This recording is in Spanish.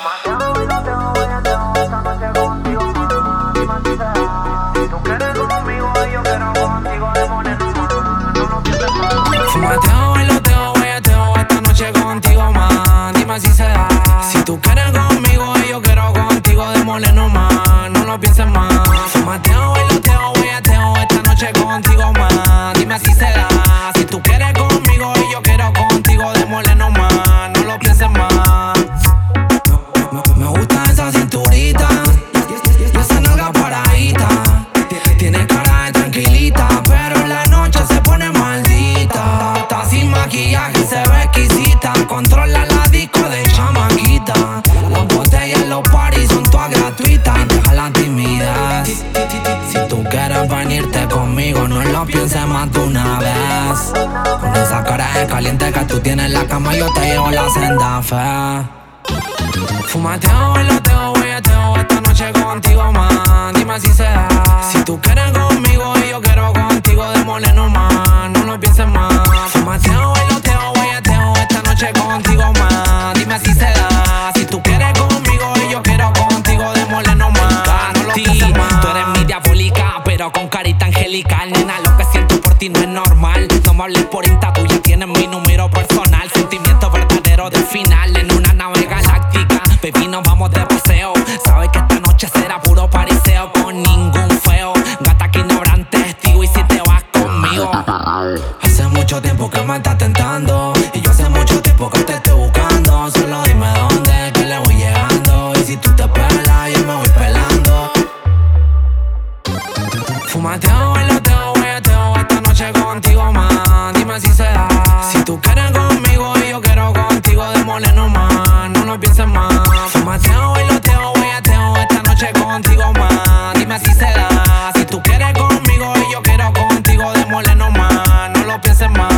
Fumateo, bailoteo, bellaqueo, esta noche contigo más. Dime si será. Si tú quieres conmigo y yo quiero contigo, de moreno más. No lo pienses más. Fumateo, bailoteo, bellaqueo, esta noche contigo más. Dime si se da. Si tú quieres conmigo y yo quiero contigo, démosle nomás. No lo pienses más. Fumateo, bailoteo, bellaqueo, esta noche contigo más. Dime si se da. Si tú quieres conmigo y yo quiero contigo, démosle nomás. No lo pienses más. Me gusta esa cinturita y esa nalga paradita. Tiene cara de tranquilita, pero en la noche se pone maldita. Está sin maquillaje, se ve exquisita. Controla la disco de chamaquita. Las botellas en los parties son todas gratuitas. Y deja la timidez. Si tú quieres venirte conmigo, no lo pienses más de una vez. Con esa cara de caliente que tú tienes en la cama, yo te llevo la senda fe. Fumateo, bailoteo, bellaqueo, esta noche contigo más. Dime si se da. Si tú quieres conmigo y yo quiero contigo, démosle nomás. No lo pienses más. Fumateo, bailoteo, bellaqueo, esta noche contigo más. Dime si se da. Si tú quieres conmigo y yo quiero contigo, démosle nomás. No lo pienses más. Tú eres mi diabólica, pero con carita angelical. Nena, lo que siento por ti no es normal. No me hables por Insta, tú ya tienes mi número personal. Sentimiento verdadero de final en una nave galáctica. Baby, nos vamos de paseo. Sabes que esta noche será puro pariseo con ningún feo. Gata, aquí no habrán testigos y si te vas conmigo. Hace mucho tiempo que me estás tentando y yo hace mucho tiempo que te estoy buscando. Solo dime dónde, que le voy llegando. Y si tú te pelas, yo me voy pelando. Fumateo, bailoteo, bellaqueo, esta noche contigo más. Dime si se da. Si tú quieres conmigo y yo quiero contigo, démosle nomás. No lo pienses más. Fumateo, bailoteo, bellaqueo, esta noche contigo más. Dime si se da. Si tú quieres conmigo y yo quiero contigo, démosle nomás. No lo pienses más.